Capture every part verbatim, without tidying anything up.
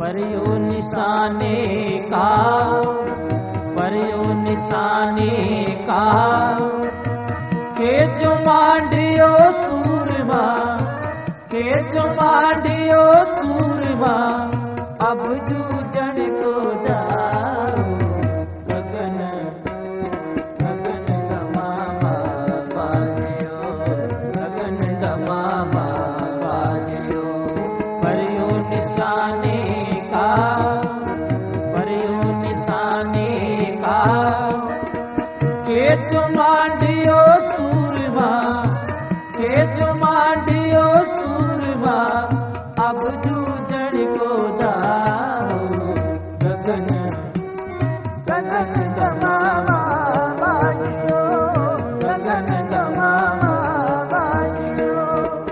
परियो निशाने का, परियो निशाने का, के जो मांडियो सूरमा, के जो मांडियो सूरमा, अब जूझण को दाओ गगन, गगन दमामा बाजियो, गगन दमामा बाजियो। परियो निशाने का, परियो निशाने का, के जो मांडियो सूरमा, के जो मांडियो सूरमा, अब जूझण को दाओ गगन, गगन दमामा बाजियो, गगन दमामा बाजियो।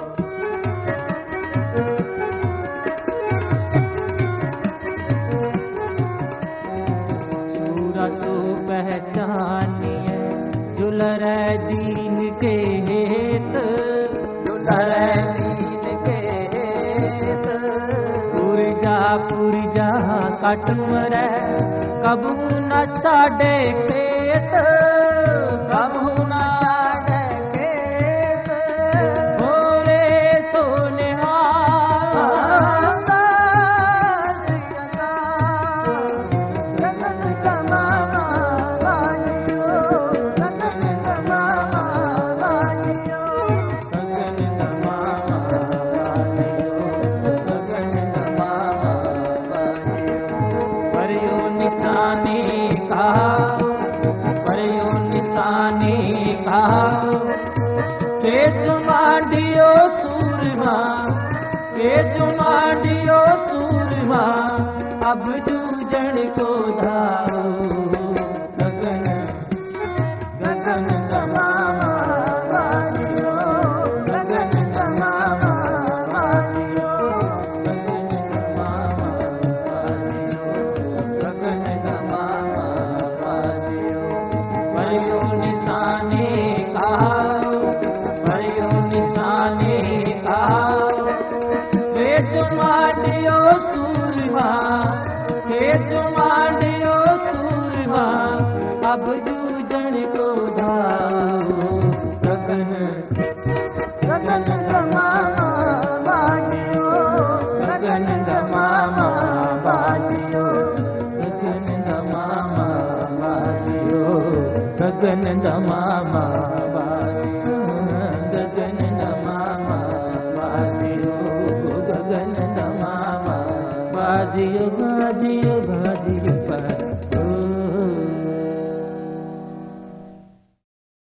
सूरसु पहचानिए जुलर दीन के हेत, जुलर दीन के हेत, पुरजा पुरजा कट मरै कबू न छाड़े खेत, कबू न छाड़े खेत। भोरे सोनिहार गगन दमामा बाजियो, गगन दमामा बाजियो, गगन दमामा बाजियो, गगन दमामा बाजियो। परियो निशाने का, परियो निशाने का, के जो मांडियो सूरमा, के जो मांडियो सूरमा, अब जूझण को दाओ गगन, गगन दमामा बाजियो, गगन दमामा बाजियो, गगन दमामा बाजियो, गगन दमामा बाजियो। परियो निशाने का, परियो निशाने का, के जो मांडियो सूरमा, के जो मांडियो सूरमा, अब जूझण को दाओ गगन, गगन दमामा बाजियो, गगन दमामा बाजियो, गगन दमामा बाजियो, गगन दमामा बाजियो, गगन दमामा बाजियो, गगन दमामा बाजियो, बाजियो, बाजियो।